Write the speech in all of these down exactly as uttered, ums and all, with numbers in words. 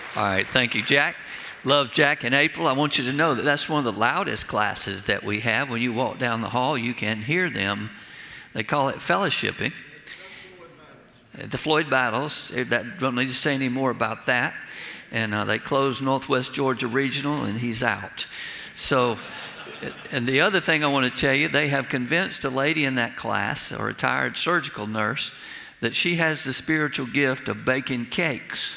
All right, thank you, Jack. Love Jack and April. I want you to know that that's one of the loudest classes that we have. When you walk down the hall, you can hear them. They call it fellowshipping. The Floyd Battles. That, don't need to say any more about that. And uh, they closed Northwest Georgia Regional, and he's out. So, and the other thing I want to tell you, they have convinced a lady in that class, a retired surgical nurse, that she has the spiritual gift of baking cakes.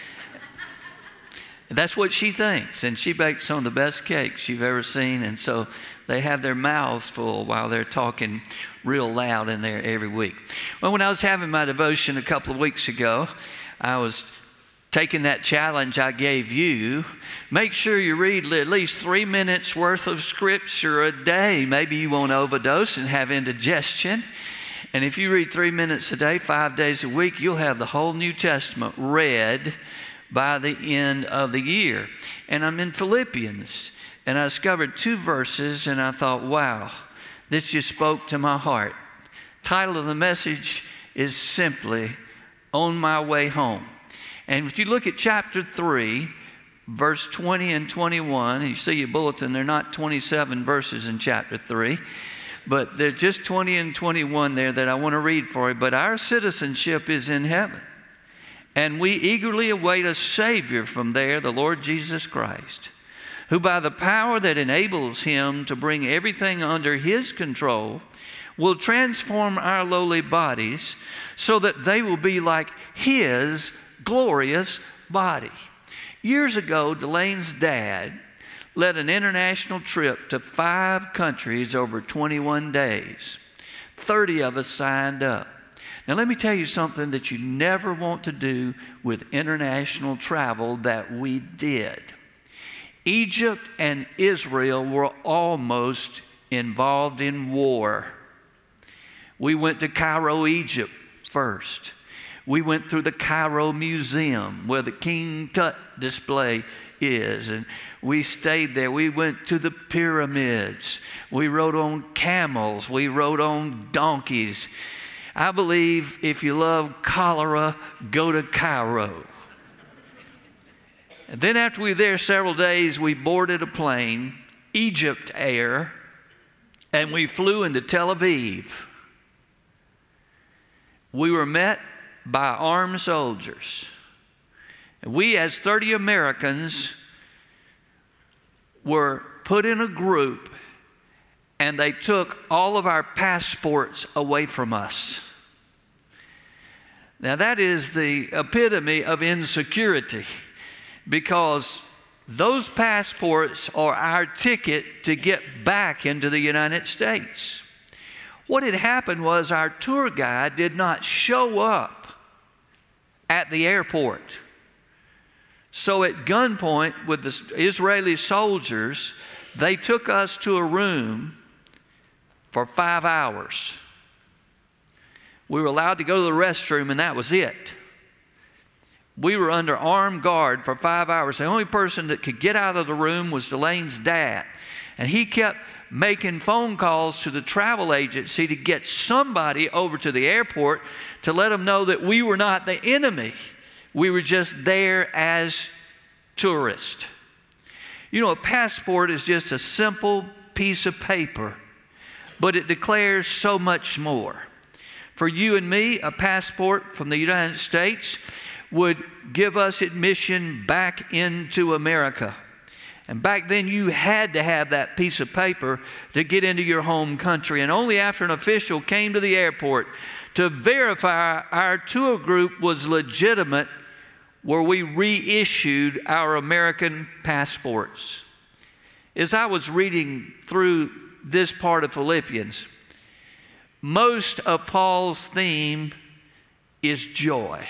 That's what she thinks, and she bakes some of the best cakes you've ever seen, and so they have their mouths full while they're talking real loud in there every week. Well, when I was having my devotion a couple of weeks ago, I was taking that challenge I gave you. Make sure you read at least three minutes worth of scripture a day. Maybe you won't overdose and have indigestion. And if you read three minutes a day, five days a week, you'll have the whole New Testament read by the end of the year. And I'm in Philippians, and I discovered two verses, and I thought, wow, this just spoke to my heart. Title of the message is simply, On My Way Home. And if you look at chapter three, verse twenty and twenty-one, and you see your bulletin, there are not twenty-seven verses in chapter three, but there's just twenty and twenty-one there that I want to read for you. But our citizenship is in heaven, and we eagerly await a Savior from there, the Lord Jesus Christ, who by the power that enables him to bring everything under his control will transform our lowly bodies so that they will be like his glorious body. Years ago, Delaine's dad led an international trip to five countries over twenty-one days. thirty of us signed up. Now, let me tell you something that you never want to do with international travel that we did. Egypt and Israel were almost involved in war. We went to Cairo, Egypt first. We went through the Cairo Museum where the King Tut display is, and we stayed there. We went to the pyramids. We rode on camels. We rode on donkeys. I believe if you love cholera, go to Cairo. And then after we were there several days, we boarded a plane, Egypt Air, and we flew into Tel Aviv. We were met by armed soldiers. And we, as thirty Americans, were put in a group, and they took all of our passports away from us. Now, that is the epitome of insecurity, because those passports are our ticket to get back into the United States. What had happened was our tour guide did not show up at the airport. So at gunpoint with the Israeli soldiers, they took us to a room for five hours. We were allowed to go to the restroom, and that was it. We were under armed guard for five hours. The only person that could get out of the room was Delaine's dad. And he kept making phone calls to the travel agency to get somebody over to the airport to let them know that we were not the enemy. We were just there as tourists. You know, a passport is just a simple piece of paper, but it declares so much more. For you and me, a passport from the United States would give us admission back into America. And back then, you had to have that piece of paper to get into your home country. And only after an official came to the airport to verify our tour group was legitimate were we reissued our American passports. As I was reading through this part of Philippians, most of Paul's theme is joy.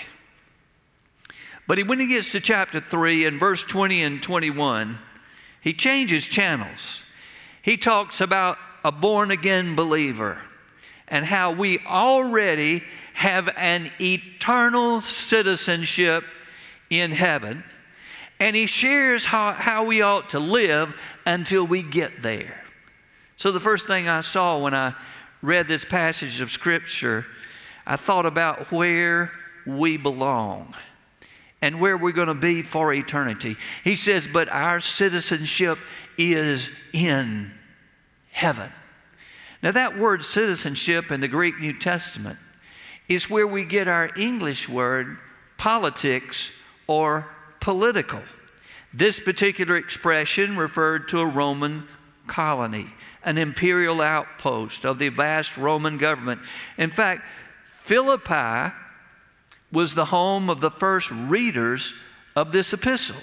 But when he gets to chapter three and verse twenty and twenty-one, he changes channels. He talks about a born-again believer and how we already have an eternal citizenship in heaven. And he shares how, how we ought to live until we get there. So the first thing I saw when I read this passage of Scripture, I thought about where we belong. and where we're going to be for eternity. He says, but our citizenship is in heaven. Now that word citizenship in the Greek New Testament is where we get our English word politics or political. This particular expression referred to a Roman colony, an imperial outpost of the vast Roman government. In fact, Philippi was the home of the first readers of this epistle.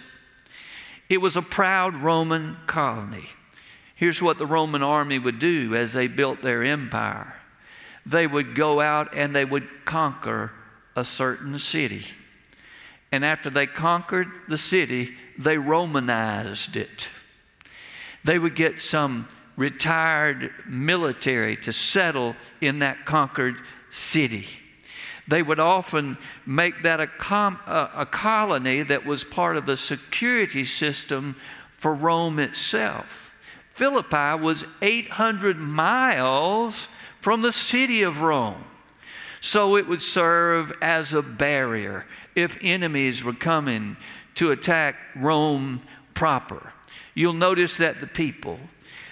It was a proud Roman colony. Here's what the Roman army would do as they built their empire. They would go out and they would conquer a certain city. And after they conquered the city, they Romanized it. They would get some retired military to settle in that conquered city. They would often make that a, com- a, a colony that was part of the security system for Rome itself. Philippi was eight hundred miles from the city of Rome. So it would serve as a barrier if enemies were coming to attack Rome proper. You'll notice that the people,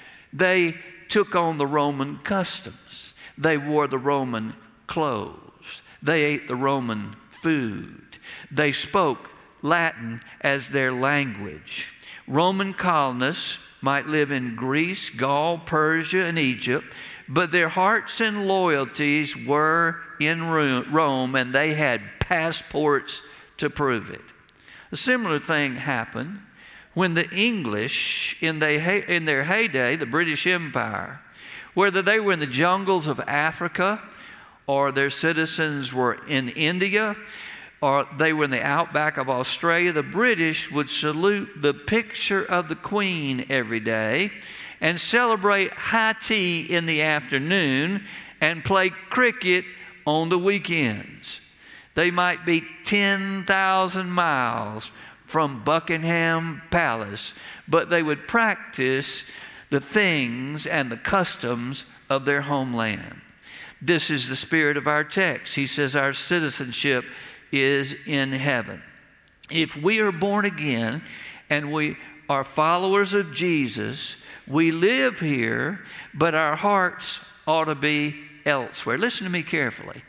they took on the Roman customs. They wore the Roman clothes. They ate the Roman food. They spoke Latin as their language. Roman colonists might live in Greece, Gaul, Persia, and Egypt, but their hearts and loyalties were in Rome, and they had passports to prove it. A similar thing happened when the English, in, the, in their heyday, the British Empire, whether they were in the jungles of Africa, or their citizens were in India, or they were in the outback of Australia, the British would salute the picture of the Queen every day and celebrate high tea in the afternoon and play cricket on the weekends. They might be ten thousand miles from Buckingham Palace, but they would practice the things and the customs of their homeland. This is the spirit of our text. He says our citizenship is in heaven. If we are born again and we are followers of Jesus, we live here, but our hearts ought to be elsewhere. Listen to me carefully.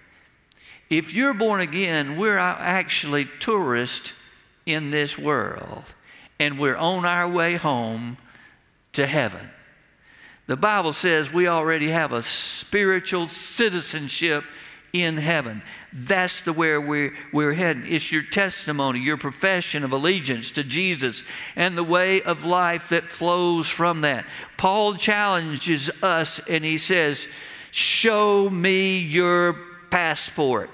If you're born again, we're actually tourists in this world, and we're on our way home to heaven. The Bible says we already have a spiritual citizenship in heaven. That's the where we're, we're heading. It's your testimony, your profession of allegiance to Jesus, and the way of life that flows from that. Paul challenges us and he says, show me your passport.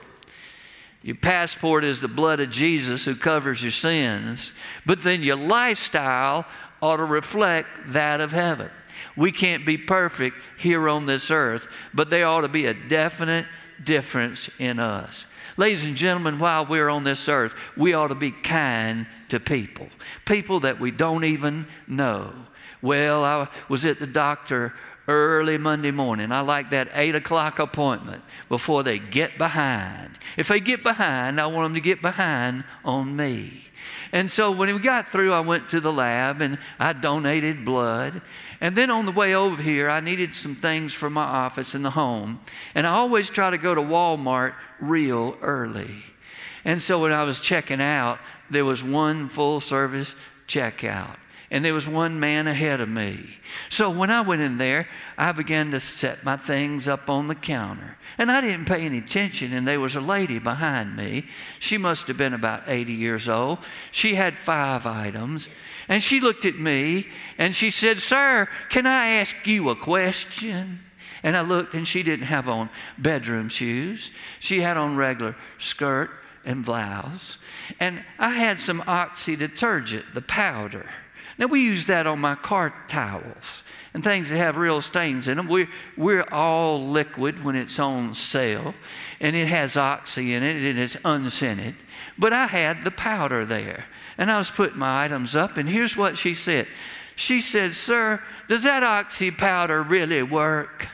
Your passport is the blood of Jesus who covers your sins, but then your lifestyle ought to reflect that of heaven. We can't be perfect here on this earth, but there ought to be a definite difference in us. Ladies and gentlemen, while we're on this earth, we ought to be kind to people, people that we don't even know. Well, I was at the doctor early Monday morning. I like that eight o'clock appointment before they get behind. If they get behind, I want them to get behind on me. And so when we got through, I went to the lab and I donated blood. And then on the way over here, I needed some things for my office in the home. And I always try to go to Walmart real early. And so when I was checking out, there was one full service checkout. And there was one man ahead of me. So when I went in there, I began to set my things up on the counter. And I didn't pay any attention, and there was a lady behind me. She must have been about eighty years old. She had five items. And she looked at me, and she said, "Sir, can I ask you a question?" And I looked, and she didn't have on bedroom shoes. She had on regular skirt and blouse. And I had some Oxy detergent, the powder. Now, we use that on my car towels and things that have real stains in them. We're, we're all liquid when it's on sale, and it has Oxy in it, and it's unscented. But I had the powder there, and I was putting my items up, and here's what she said. She said, "Sir, does that Oxy powder really work?"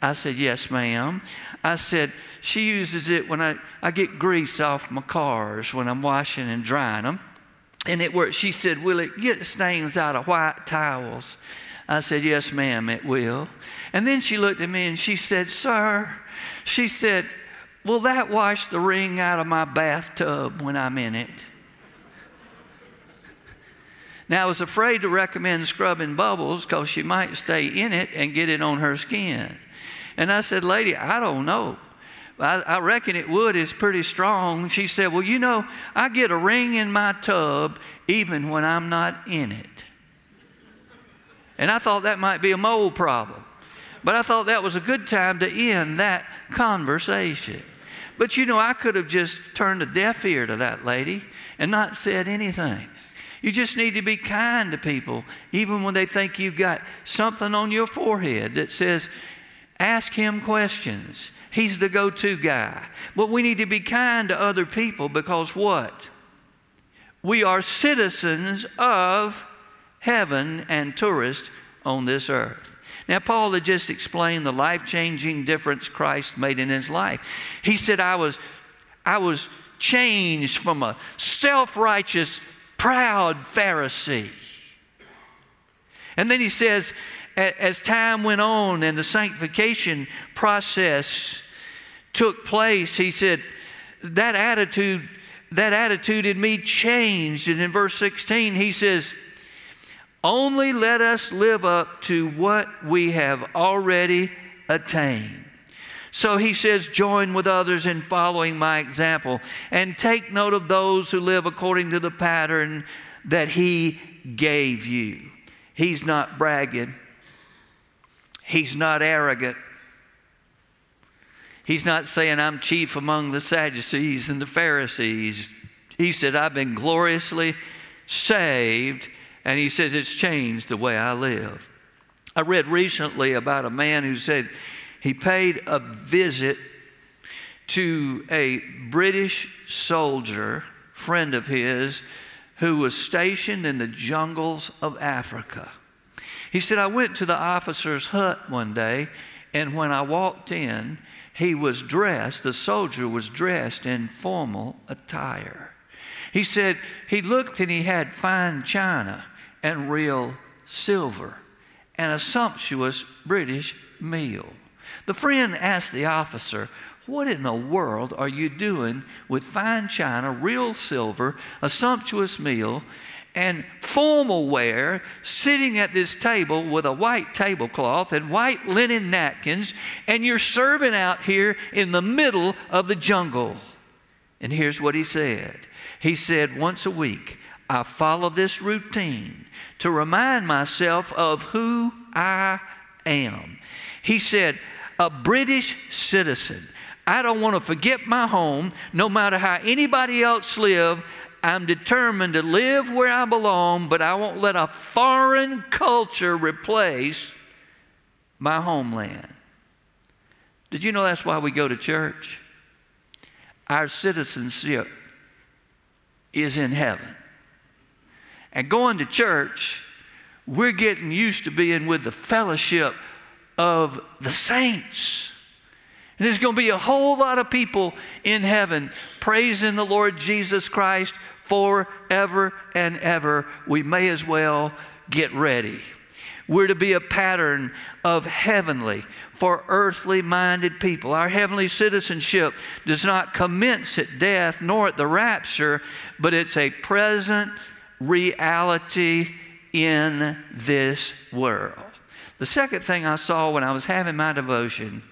I said, yes, ma'am. I said, she uses it when I, I get grease off my cars when I'm washing and drying them. And it works. She said, will it get stains out of white towels? I said, yes, ma'am, it will. And then she looked at me and she said, sir, she said, will that wash the ring out of my bathtub when I'm in it? Now, I was afraid to recommend scrubbing Bubbles because she might stay in it and get it on her skin. And I said, lady, I don't know. I, I reckon it would. It's pretty strong. She said, well, you know, I get a ring in my tub even when I'm not in it. And I thought that might be a mold problem. But I thought that was a good time to end that conversation. But you know, I could have just turned a deaf ear to that lady and not said anything. You just need to be kind to people, even when they think you've got something on your forehead that says, ask him questions. He's the go-to guy. But we need to be kind to other people because what? We are citizens of heaven and tourists on this earth. Now, Paul had just explained the life-changing difference Christ made in his life. He said, I was, I was changed from a self-righteous, proud Pharisee. And then he says, as time went on and the sanctification process took place, he said, that attitude, that attitude in me changed. And in verse sixteen, he says, only let us live up to what we have already attained. So he says, join with others in following my example and take note of those who live according to the pattern that he gave you. He's not bragging. He's not arrogant. He's not saying, I'm chief among the Sadducees and the Pharisees. He said, I've been gloriously saved. And he says, it's changed the way I live. I read recently about a man who said he paid a visit to a British soldier, friend of his, who was stationed in the jungles of Africa. He said, I went to the officer's hut one day, and when I walked in, he was dressed, the soldier was dressed in formal attire. He said he looked and he had fine china and real silver and a sumptuous British meal. The friend asked the officer, what in the world are you doing with fine china, real silver, a sumptuous meal, and formal wear, sitting at this table with a white tablecloth and white linen napkins, and you're serving out here in the middle of the jungle? And here's what he said. He said, once a week, I follow this routine to remind myself of who I am. He said, a British citizen. I don't want to forget my home, no matter how anybody else live. I'm determined to live where I belong, but I won't let a foreign culture replace my homeland. Did you know that's why we go to church? Our citizenship is in heaven. And going to church, we're getting used to being with the fellowship of the saints. And there's going to be a whole lot of people in heaven praising the Lord Jesus Christ forever and ever. We may as well get ready. We're to be a pattern of heavenly for earthly minded people. Our heavenly citizenship does not commence at death nor at the rapture, but it's a present reality in this world. The second thing I saw when I was having my devotion,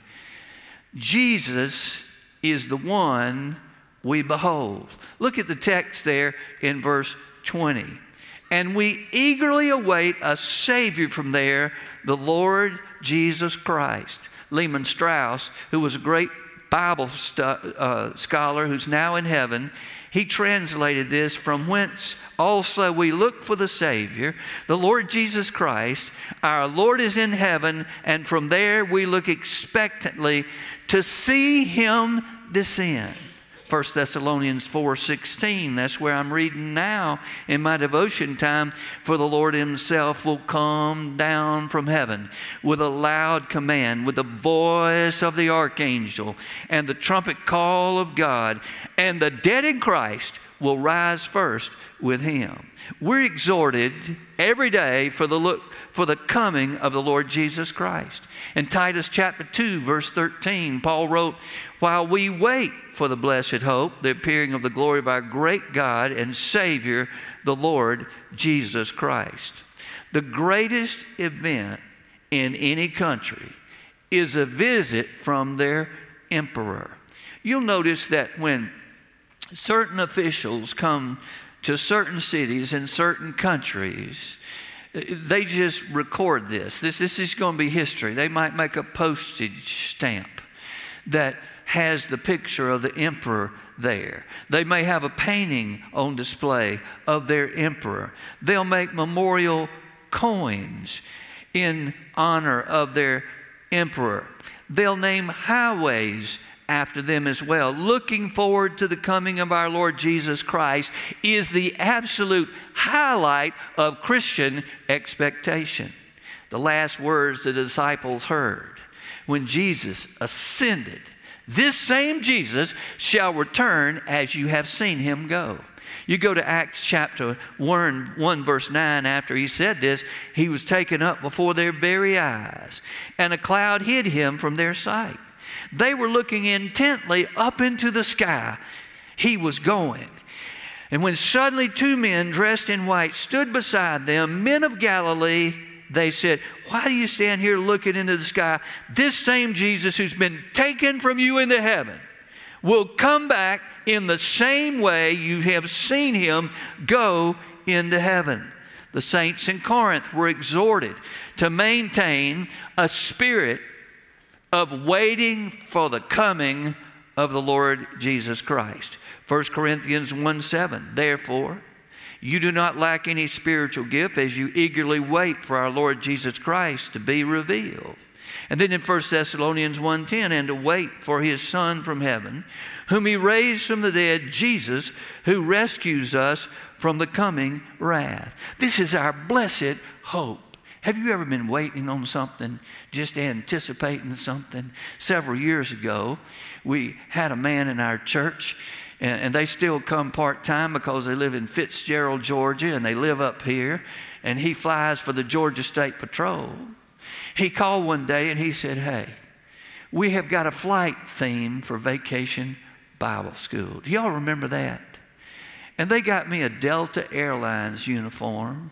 Jesus is the one we behold. Look at the text there in verse twenty. And we eagerly await a Savior from there, the Lord Jesus Christ. Lehman Strauss, who was a great Bible stu- uh, scholar who's now in heaven, he translated this, from whence also we look for the Savior, the Lord Jesus Christ. Our Lord is in heaven, and from there we look expectantly to see him descend First Thessalonians four sixteen, that's where I'm reading now in my devotion time. For the Lord himself will come down from heaven with a loud command, with the voice of the archangel and the trumpet call of God, and the dead in Christ will rise first with him. We're exhorted every day for the look for the coming of the Lord Jesus Christ. In Titus chapter two, verse thirteen, Paul wrote, while we wait for the blessed hope, the appearing of the glory of our great God and Savior, the Lord Jesus Christ. The greatest event in any country is a visit from their emperor. You'll notice that when certain officials come to certain cities in certain countries, they just record this. This, this is going to be history. They might make a postage stamp that has the picture of the emperor there. They may have a painting on display of their emperor. They'll make memorial coins in honor of their emperor. They'll name highways after them as well. Looking forward to the coming of our Lord Jesus Christ is the absolute highlight of Christian expectation. The last words the disciples heard when Jesus ascended, this same Jesus shall return as you have seen him go. You go to Acts chapter one, one, verse nine, after he said this, he was taken up before their very eyes, and a cloud hid him from their sight. They were looking intently up into the sky. He was going. And when suddenly two men dressed in white stood beside them, men of Galilee, they said, why do you stand here looking into the sky? This same Jesus who's been taken from you into heaven will come back in the same way you have seen him go into heaven. The saints in Corinth were exhorted to maintain a spirit of waiting for the coming of the Lord Jesus Christ. First Corinthians one seven, therefore, you do not lack any spiritual gift as you eagerly wait for our Lord Jesus Christ to be revealed. And then in First Thessalonians one ten, and to wait for his Son from heaven, whom he raised from the dead, Jesus, who rescues us from the coming wrath. This is our blessed hope. Have you ever been waiting on something, just anticipating something? Several years ago, we had a man in our church, and, and they still come part-time because they live in Fitzgerald, Georgia, and they live up here, and he flies for the Georgia State Patrol. He called one day and he said, hey, we have got a flight theme for Vacation Bible School. Do y'all remember that? And they got me a Delta Airlines uniform,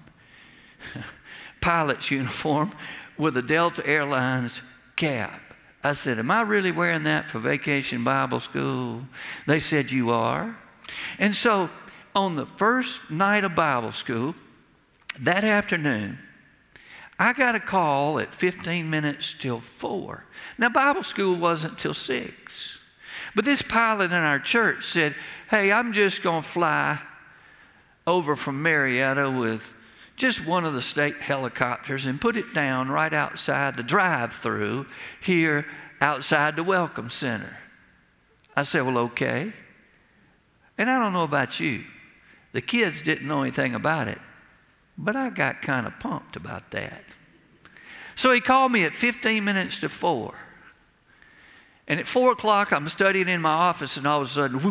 pilot's uniform with a Delta Airlines cap. I said, am I really wearing that for Vacation Bible School? They said, you are. And so on the first night of Bible school, that afternoon, I got a call at fifteen minutes till four. Now, Bible school wasn't till six. But this pilot in our church said, hey, I'm just going to fly over from Marietta with just one of the state helicopters and put it down right outside the drive-through here outside the Welcome Center. I said, well, okay. And I don't know about you. The kids didn't know anything about it, but I got kind of pumped about that. So he called me at fifteen minutes to four. And at four o'clock, I'm studying in my office, and all of a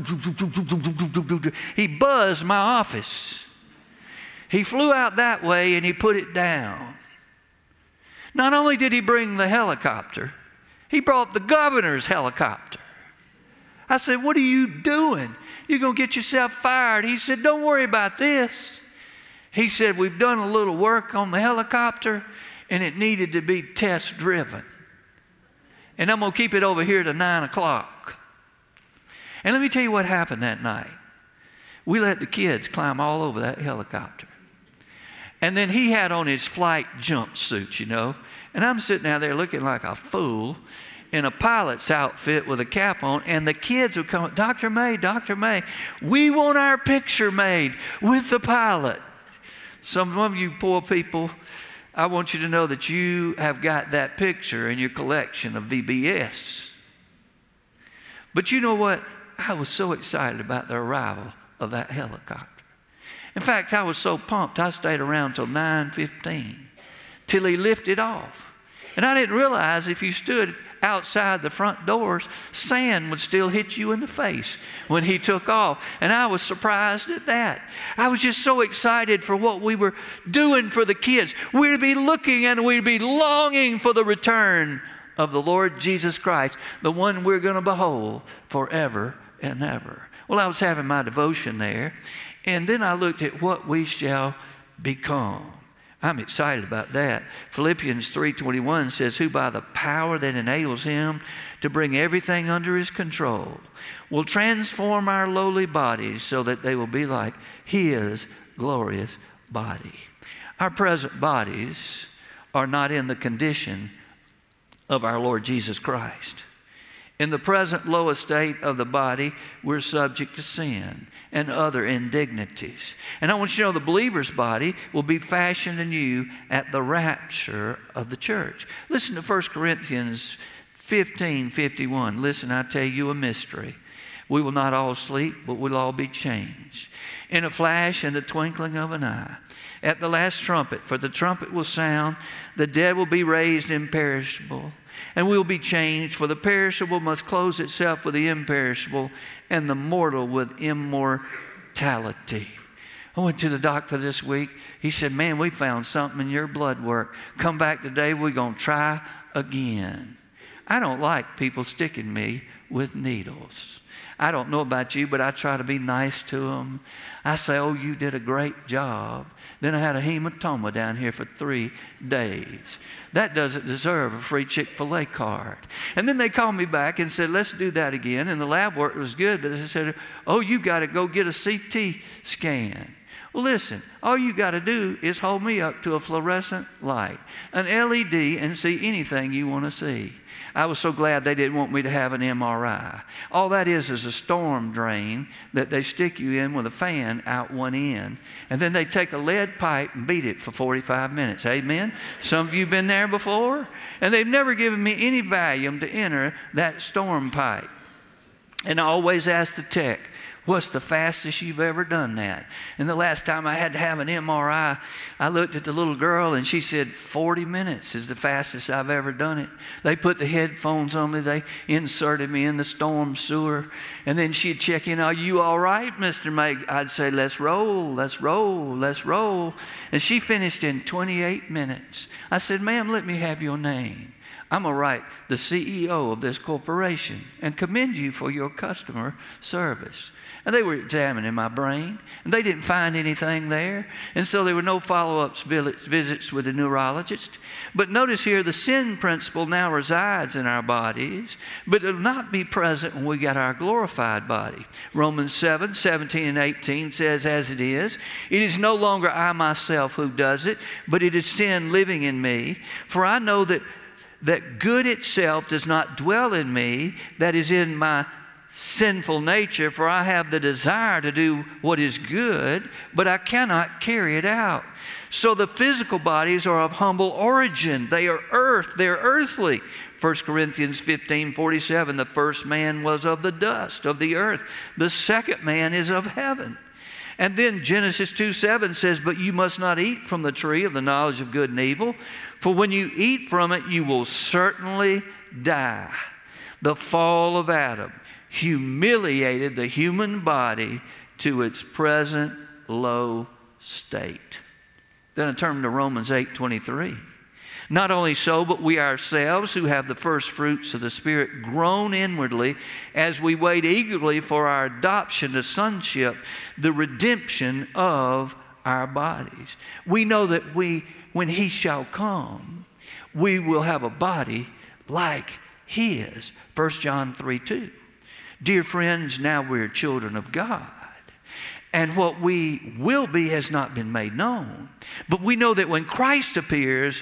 sudden, he buzzed my office. He flew out that way, and he put it down. Not only did he bring the helicopter, he brought the governor's helicopter. I said, what are you doing? You're going to get yourself fired. He said, don't worry about this. He said, we've done a little work on the helicopter, and it needed to be test driven. And I'm going to keep it over here to nine o'clock. And let me tell you what happened that night. We let the kids climb all over that helicopter. And then he had on his flight jumpsuit, you know. And I'm sitting out there looking like a fool in a pilot's outfit with a cap on. And the kids would come, Doctor May, Doctor May, we want our picture made with the pilot. Some of you poor people, I want you to know that you have got that picture in your collection of V B S. But you know what? I was so excited about the arrival of that helicopter. In fact, I was so pumped, I stayed around till nine fifteen, till he lifted off. And I didn't realize if you stood outside the front doors, sand would still hit you in the face when he took off. And I was surprised at that. I was just so excited for what we were doing for the kids. We'd be looking and we'd be longing for the return of the Lord Jesus Christ, the one we're going to behold forever and ever. Well, I was having my devotion there, and then I looked at what we shall become. I'm excited about that. Philippians three twenty-one says, who by the power that enables him to bring everything under his control will transform our lowly bodies so that they will be like his glorious body. Our present bodies are not in the condition of our Lord Jesus Christ. In the present low estate of the body, we're subject to sin and other indignities. And I want you to know the believer's body will be fashioned anew at the rapture of the church. Listen to First Corinthians fifteen fifty-one. Listen, I tell you a mystery. We will not all sleep, but we'll all be changed. In a flash, in the twinkling of an eye. At the last trumpet, for the trumpet will sound, the dead will be raised imperishable, and we will be changed, for the perishable must clothe itself with the imperishable, and the mortal with immortality. I went to the doctor this week. He said, man, we found something in your blood work. Come back today, we're going to try again. I don't like people sticking me with needles. I don't know about you, but I try to be nice to them. I say, oh, you did a great job. Then I had a hematoma down here for three days. That doesn't deserve a free Chick-fil-A card. And then they called me back and said, let's do that again. And the lab work was good, but they said, oh, you got to go get a C T scan. Well, listen, all you got to do is hold me up to a fluorescent light, an L E D, and see anything you want to see. I was so glad they didn't want me to have an M R I. All that is is a storm drain that they stick you in with a fan out one end. And then they take a lead pipe and beat it for forty-five minutes. Amen? Some of you have been there before. And they've never given me any Valium to enter that storm pipe. And I always ask the tech, what's the fastest you've ever done that? And the last time I had to have an M R I, I looked at the little girl and she said, forty minutes is the fastest I've ever done it. They put the headphones on me. They inserted me in the storm sewer. And then she'd check in, are you all right, Mister May? I'd say, let's roll, let's roll, let's roll. And she finished in twenty-eight minutes. I said, ma'am, let me have your name. I'm going to write the C E O of this corporation and commend you for your customer service. And they were examining my brain, and they didn't find anything there. And so there were no follow-up visits with the neurologist. But notice here, the sin principle now resides in our bodies, but it will not be present when we got our glorified body. Romans seven, seventeen and eighteen says, as it is, it is no longer I myself who does it, but it is sin living in me. For I know that that good itself does not dwell in me, that is in my sinful nature, for I have the desire to do what is good, but I cannot carry it out. So the physical bodies are of humble origin. They are earth, they're earthly. First Corinthians fifteen forty-seven, the first man was of the dust of the earth. The second man is of heaven. And then Genesis two seven says, but you must not eat from the tree of the knowledge of good and evil, for when you eat from it, you will certainly die. The fall of Adam humiliated the human body to its present low state. Then I turn to Romans eight twenty-three. Not only so, but we ourselves who have the first fruits of the Spirit groan inwardly as we wait eagerly for our adoption to sonship, the redemption of our bodies. We know that we, when He shall come, we will have a body like His. First John three two. Dear friends, now we're children of God. And what we will be has not been made known. But we know that when Christ appears,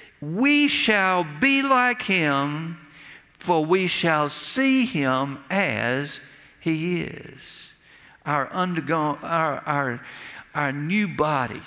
we shall be like Him, for we shall see Him as He is. Our undergone, our, our, our new body,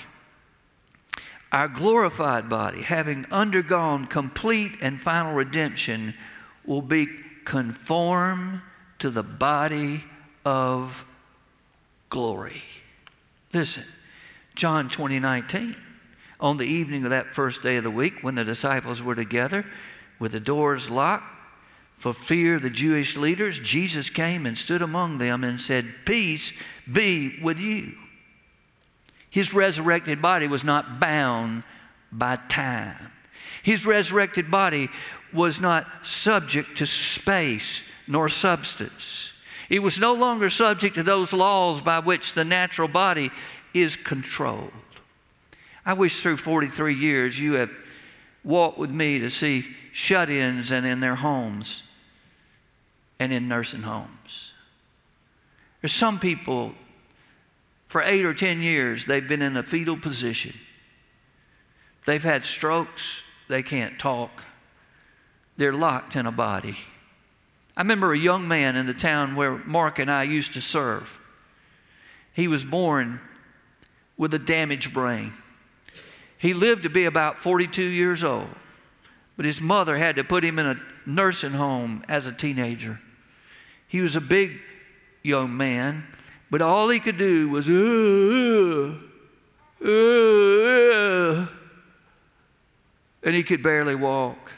our glorified body, having undergone complete and final redemption, will be conformed to the body of glory. Listen, John twenty nineteen. On the evening of that first day of the week, when the disciples were together with the doors locked, for fear of the Jewish leaders, Jesus came and stood among them and said, "Peace be with you." His resurrected body was not bound by time. His resurrected body was not subject to space nor substance. It was no longer subject to those laws by which the natural body is controlled. I wish through forty-three years you have walked with me to see shut-ins and in their homes and in nursing homes. There's some people, for eight or ten years, they've been in a fetal position. They've had strokes. They can't talk. They're locked in a body. I remember a young man in the town where Mark and I used to serve. He was born with a damaged brain. He lived to be about forty-two years old, but his mother had to put him in a nursing home as a teenager. He was a big young man, but all he could do was, uh, uh, uh, and he could barely walk.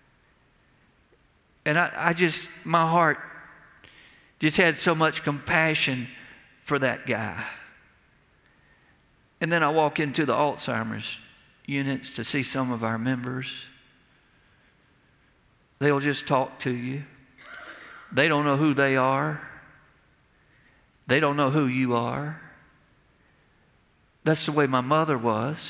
And I, I just, my heart just had so much compassion for that guy. And then I walk into the Alzheimer's units to see some of our members. They'll just talk to you. They don't know who they are. They don't know who you are. That's the way my mother was.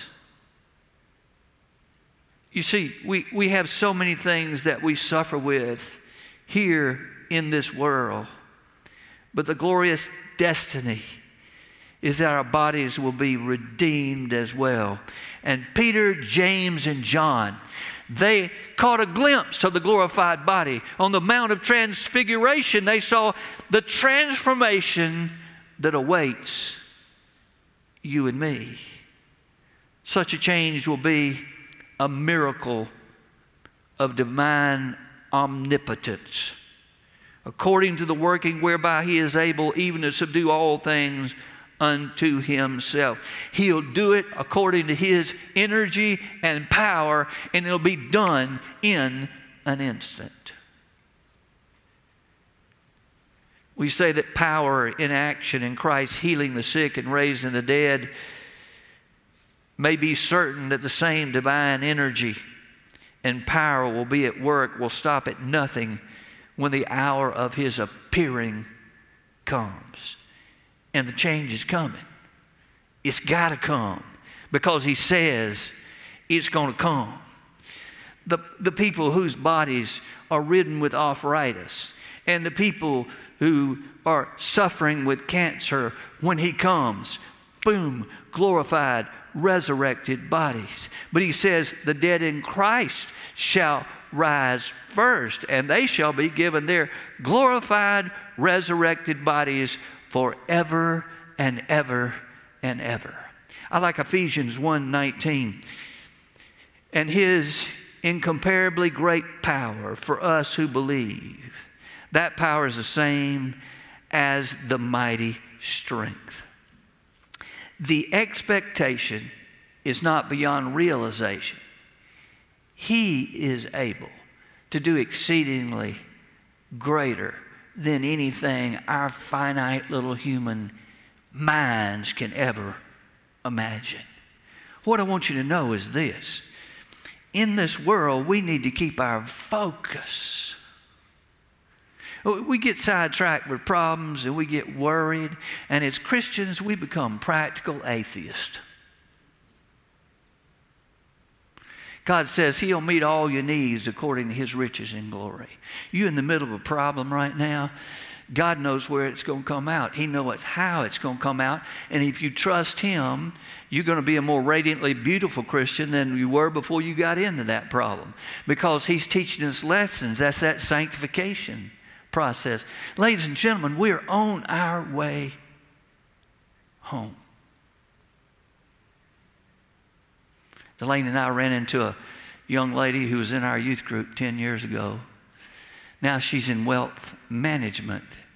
You see, we, we have so many things that we suffer with here in this world. But the glorious destiny is that our bodies will be redeemed as well. And Peter, James, and John, they caught a glimpse of the glorified body. On the Mount of Transfiguration, they saw the transformation that awaits you and me. Such a change will be a miracle of divine omnipotence, according to the working whereby He is able even to subdue all things unto Himself. He'll do it according to His energy and power, and it'll be done in an instant. We say that power in action in Christ healing the sick and raising the dead may be certain that the same divine energy and power will be at work, will stop at nothing when the hour of His appearing comes. And the change is coming. It's got to come because He says it's going to come. The, the people whose bodies are ridden with arthritis and the people who are suffering with cancer, when He comes, boom, glorified, resurrected bodies. But He says the dead in Christ shall rise first, and they shall be given their glorified, resurrected bodies forever and ever and ever. I like Ephesians one nineteen. And His incomparably great power for us who believe. That power is the same as the mighty strength. The expectation is not beyond realization. He is able to do exceedingly greater than anything our finite little human minds can ever imagine. What I want you to know is this. In this world, we need to keep our focus. We get sidetracked with problems and we get worried. And as Christians, we become practical atheists. God says He'll meet all your needs according to His riches in glory. You're in the middle of a problem right now. God knows where it's going to come out. He knows how it's going to come out. And if you trust Him, you're going to be a more radiantly beautiful Christian than you were before you got into that problem. Because He's teaching us lessons. That's that sanctification process. Ladies and gentlemen, we're on our way home. Delaney and I ran into a young lady who was in our youth group ten years ago. Now she's in wealth management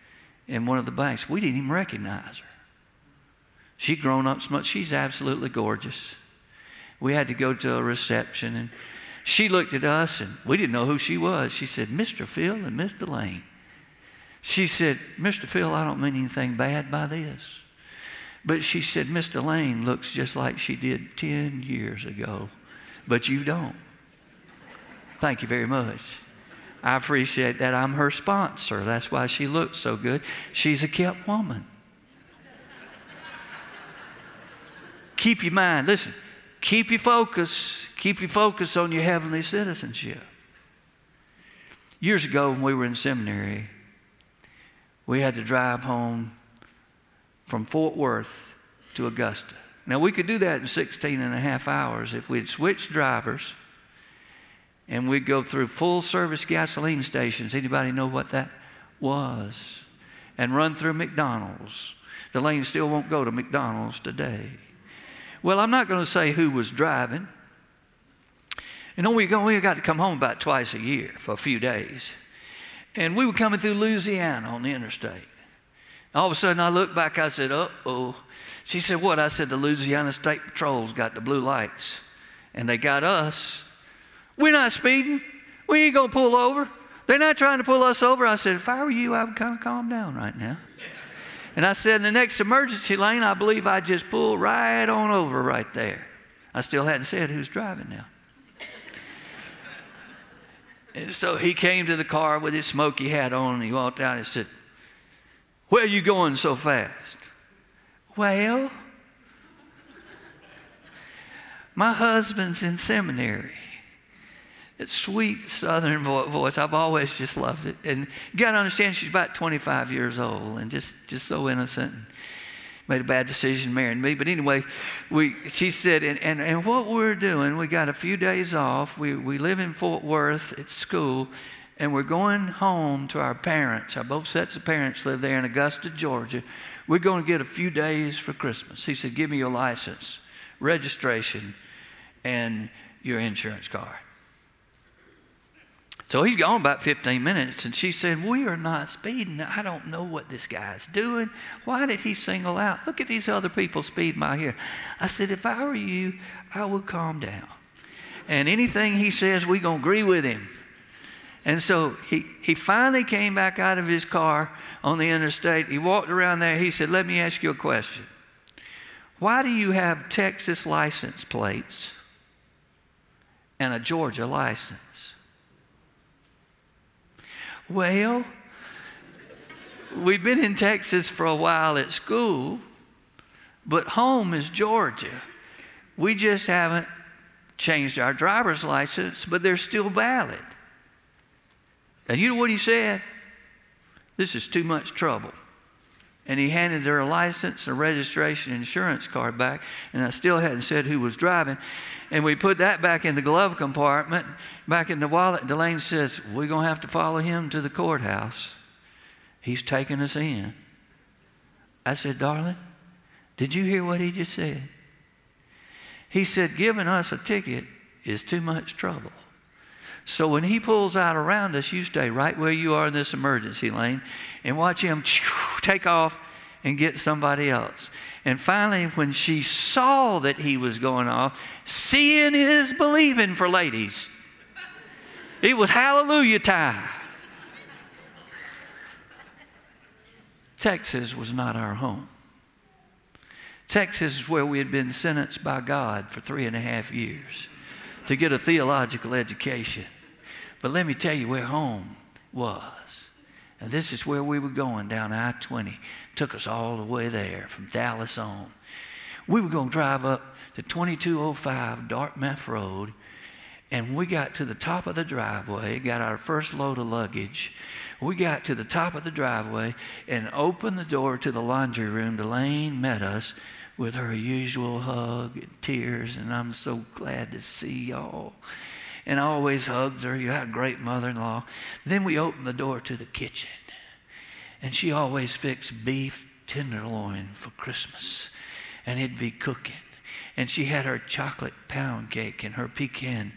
in one of the banks. We didn't even recognize her. She'd grown up so much. She's absolutely gorgeous. We had to go to a reception, and she looked at us, and we didn't know who she was. She said, Mister Phil and Miss Delane. She said, Mister Phil, I don't mean anything bad by this. But she said, Miss Delane looks just like she did ten years ago, but you don't. Thank you very much. I appreciate that. I'm her sponsor. That's why she looks so good. She's a kept woman. Keep your mind, listen, keep your focus. Keep your focus on your heavenly citizenship. Years ago when we were in seminary, we had to drive home from Fort Worth to Augusta. Now, we could do that in sixteen and a half hours if we'd switched drivers and we'd go through full service gasoline stations. Anybody know what that was? And run through McDonald's. Delane still won't go to McDonald's today. Well, I'm not going to say who was driving. You know, we only got to come home about twice a year for a few days. And we were coming through Louisiana on the interstate. All of a sudden, I looked back, I said, uh-oh. She said, what? I said, the Louisiana State Patrol's got the blue lights, and they got us. We're not speeding. We ain't going to pull over. They're not trying to pull us over. I said, if I were you, I would kind of calm down right now. And I said, in the next emergency lane, I believe I just pulled right on over right there. I still hadn't said who's driving now. And so he came to the car with his smoky hat on, and he walked out and said, where are you going so fast? Well, my husband's in seminary. It's sweet southern voice. I've always just loved it. And you got to understand, she's about twenty-five years old and just, just so innocent. And made a bad decision marrying me. But anyway, we, she said, and, and, and what we're doing, we got a few days off. We, we live in Fort Worth at school, and we're going home to our parents. Our both sets of parents live there in Augusta, Georgia. We're going to get a few days for Christmas. He said, give me your license, registration, and your insurance card. So he's gone about fifteen minutes, and she said, we are not speeding. I don't know what this guy's doing. Why did he single out? Look at these other people speeding by here. I said, if I were you, I would calm down. And anything he says, we're going to agree with him. And so he, he finally came back out of his car on the interstate. He walked around there. He said, let me ask you a question. Why do you have Texas license plates and a Georgia license? Well, we've been in Texas for a while at school, but home is Georgia. We just haven't changed our driver's license, but they're still valid. And you know what he said? This is too much trouble. And he handed her a license, a registration, insurance card back, and I still hadn't said who was driving. And we put that back in the glove compartment, back in the wallet. Delane says, we're going to have to follow him to the courthouse. He's taking us in. I said, darling, did you hear what he just said? He said, giving us a ticket is too much trouble. So when he pulls out around us, you stay right where you are in this emergency lane and watch him take off and get somebody else. And finally, when she saw that he was going off, seeing is believing for ladies. It was hallelujah time. Texas was not our home. Texas is where we had been sentenced by God for three and a half years to get a theological education. But let me tell you where home was. And this is where we were going down I twenty. Took us all the way there from Dallas on. We were going to drive up to twenty-two oh five Dartmouth Road. And we got to the top of the driveway, got our first load of luggage. We got to the top of the driveway and opened the door to the laundry room. Delane met us with her usual hug and tears, and I'm so glad to see y'all. And I always hugged her. You had a great mother-in-law. Then we opened the door to the kitchen, and she always fixed beef tenderloin for Christmas, and it'd be cooking. And she had her chocolate pound cake and her pecan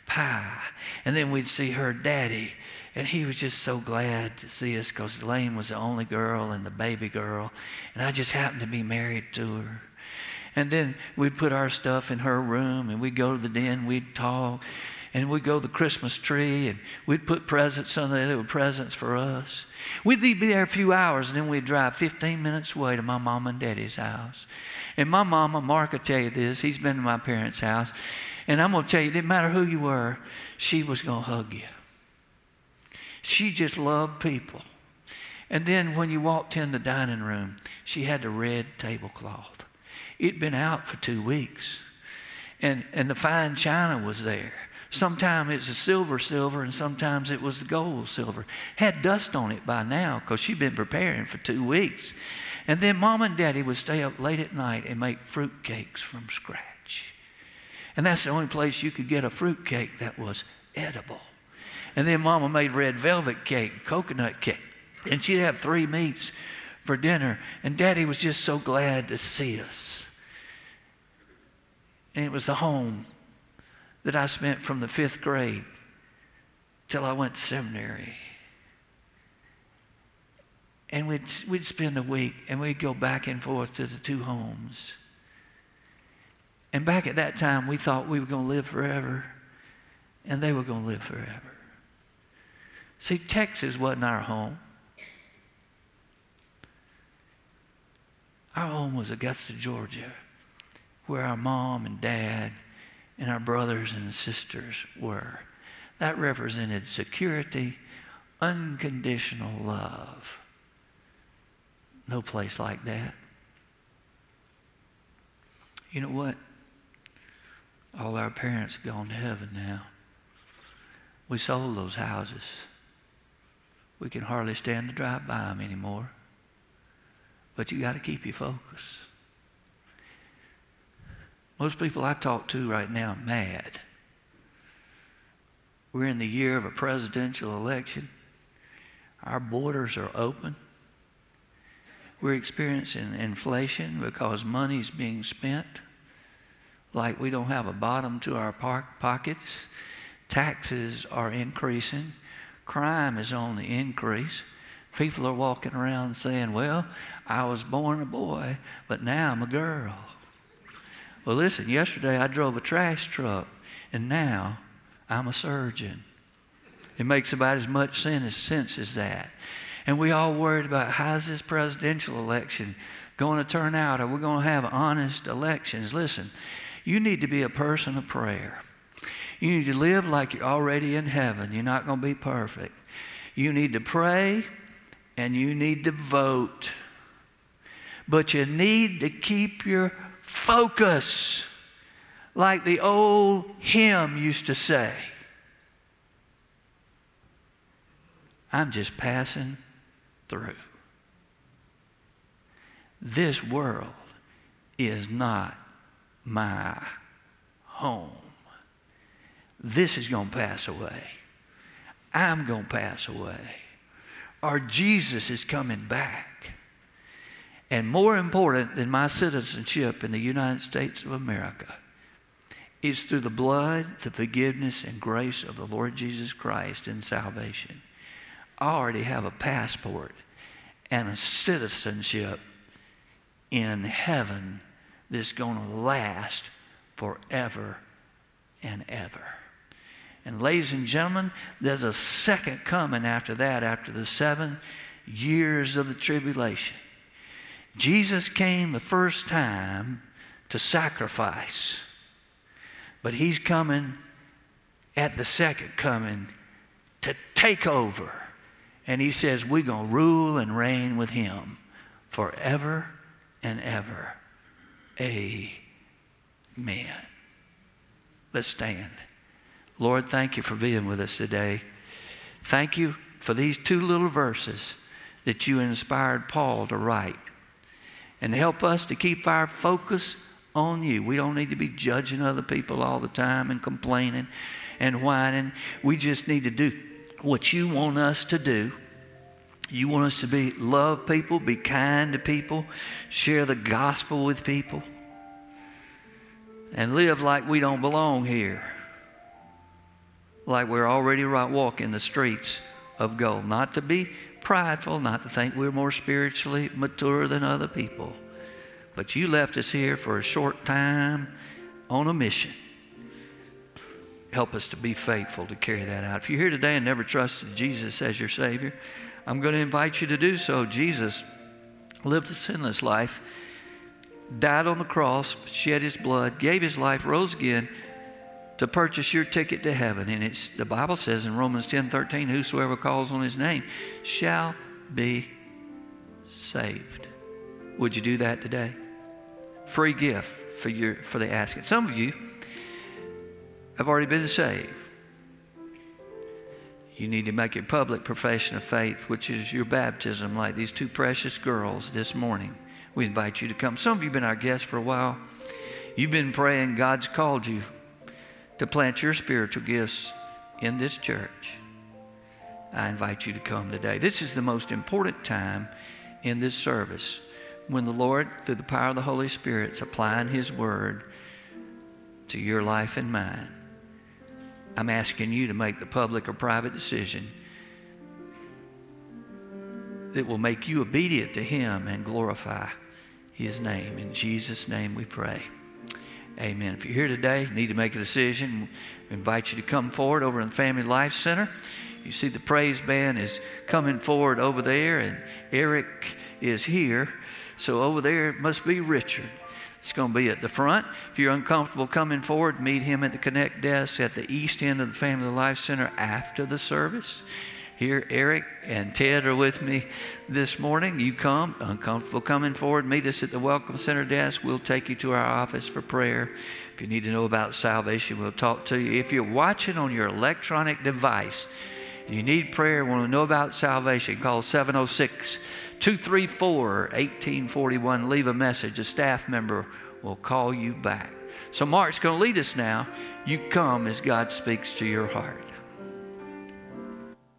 pie. And then we'd see her daddy, and he was just so glad to see us because Elaine was the only girl and the baby girl, and I just happened to be married to her. And then we'd put our stuff in her room, and we'd go to the den, we'd talk, and we'd go to the Christmas tree, and we'd put presents on there that were presents for us. We'd be there a few hours, and then we'd drive fifteen minutes away to my mom and daddy's house. And my mama, Mark will tell you this, he's been to my parents' house, and I'm going to tell you, it didn't matter who you were, she was going to hug you. She just loved people. And then when you walked in the dining room, she had the red tablecloth. It'd been out for two weeks. And, and the fine china was there. Sometimes it was a silver silver, and sometimes it was the gold silver. Had dust on it by now because she'd been preparing for two weeks. And then Mom and Daddy would stay up late at night and make fruit cakes from scratch. And that's the only place you could get a fruit cake that was edible. And then Mama made red velvet cake, coconut cake. And she'd have three meats for dinner. And Daddy was just so glad to see us. And it was the home that I spent from the fifth grade till I went to seminary. And we'd, we'd spend a week, and we'd go back and forth to the two homes. And back at that time, we thought we were going to live forever, and they were going to live forever. See, Texas wasn't our home. Our home was Augusta, Georgia, where our mom and dad and our brothers and sisters were. That represented security, unconditional love. No place like that. You know what? All our parents have gone to heaven now. We sold those houses. We can hardly stand to drive by them anymore. But you got to keep your focus. Most people I talk to right now are mad. We're in the year of a presidential election. Our borders are open. We're experiencing inflation because money's being spent like we don't have a bottom to our pockets. Taxes are increasing. Crime is on the increase. People are walking around saying, well, I was born a boy, but now I'm a girl. Well, listen, yesterday I drove a trash truck, and now I'm a surgeon. It makes about as much sense as that. And we all worried about how's this presidential election going to turn out? Are we going to have honest elections? Listen, you need to be a person of prayer. You need to live like you're already in heaven. You're not going to be perfect. You need to pray, and you need to vote. But you need to keep your focus, like the old hymn used to say. I'm just passing through. This world is not my home. This is going to pass away. I'm going to pass away. Our Jesus is coming back. And more important than my citizenship in the United States of America is through the blood, the forgiveness, and grace of the Lord Jesus Christ in salvation. I already have a passport and a citizenship in heaven that's going to last forever and ever. And ladies and gentlemen, there's a second coming after that, after the seven years of the tribulation. Jesus came the first time to sacrifice, but he's coming at the second coming to take over. And he says we're going to rule and reign with him forever and ever. Amen. Let's stand. Lord, thank you for being with us today. Thank you for these two little verses that you inspired Paul to write. And help us to keep our focus on you. We don't need to be judging other people all the time and complaining and whining. We just need to do what you want us to do. You want us to be love people, be kind to people, share the gospel with people, and live like we don't belong here. like we're already right walking the streets of gold. Not to be prideful, not to think we're more spiritually mature than other people. But you left us here for a short time on a mission. Help us to be faithful to carry that out. If you're here today and never trusted Jesus as your Savior, I'm going to invite you to do so. Jesus lived a sinless life, died on the cross, shed his blood, gave his life, rose again to purchase your ticket to heaven. And it's the Bible says in Romans ten thirteen, whosoever calls on his name shall be saved. Would you do that today? Free gift for your for the asking. Some of you have already been saved. You need to make a public profession of faith, which is your baptism, like these two precious girls this morning. We invite you to come. Some of you have been our guests for a while. You've been praying. God's called you to plant your spiritual gifts in this church. I invite you to come today. This is the most important time in this service, when the Lord, through the power of the Holy Spirit, is applying his word to your life and mine. I'm asking you to make the public or private decision that will make you obedient to him and glorify his name. In Jesus' name we pray. Amen. If you're here today, need to make a decision, we invite you to come forward over in the Family Life Center. You see the praise band is coming forward over there, and Eric is here. So over there it must be Richard. It's going to be at the front. If you're uncomfortable coming forward, meet him at the Connect desk at the east end of the Family Life Center after the service. Here, Eric and Ted are with me this morning. You come, uncomfortable coming forward, meet us at the Welcome Center desk. We'll take you to our office for prayer. If you need to know about salvation, we'll talk to you. If you're watching on your electronic device and you need prayer, want to know about salvation, call seven oh six, two three four, one eight four one. Leave a message. A staff member will call you back. So Mark's going to lead us now. You come as God speaks to your heart.